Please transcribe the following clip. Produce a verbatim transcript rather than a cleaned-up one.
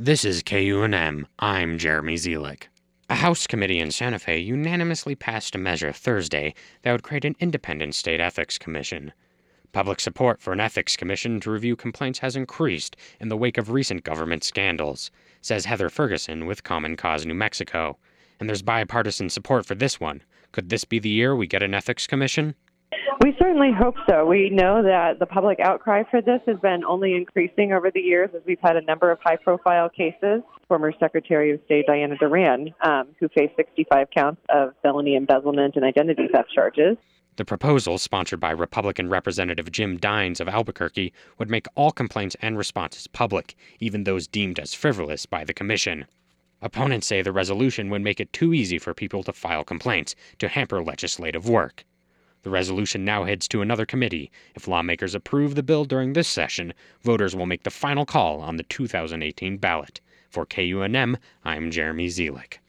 This is K U N M. I'm Jeremy Zielik. A House committee in Santa Fe unanimously passed a measure Thursday that would create an independent state ethics commission. Public support for an ethics commission to review complaints has increased in the wake of recent government scandals, says Heather Ferguson with Common Cause New Mexico. And there's bipartisan support for this one. Could this be the year we get an ethics commission? We certainly hope so. We know that the public outcry for this has been only increasing over the years as we've had a number of high-profile cases. Former Secretary of State Diana Duran, um, who faced sixty-five counts of felony embezzlement and identity theft charges. The proposal, sponsored by Republican Representative Jim Dines of Albuquerque, would make all complaints and responses public, even those deemed as frivolous by the commission. Opponents say the resolution would make it too easy for people to file complaints to hamper legislative work. The resolution now heads to another committee. If lawmakers approve the bill during this session, voters will make the final call on the two thousand eighteen ballot. For K U N M, I'm Jeremy Zielik.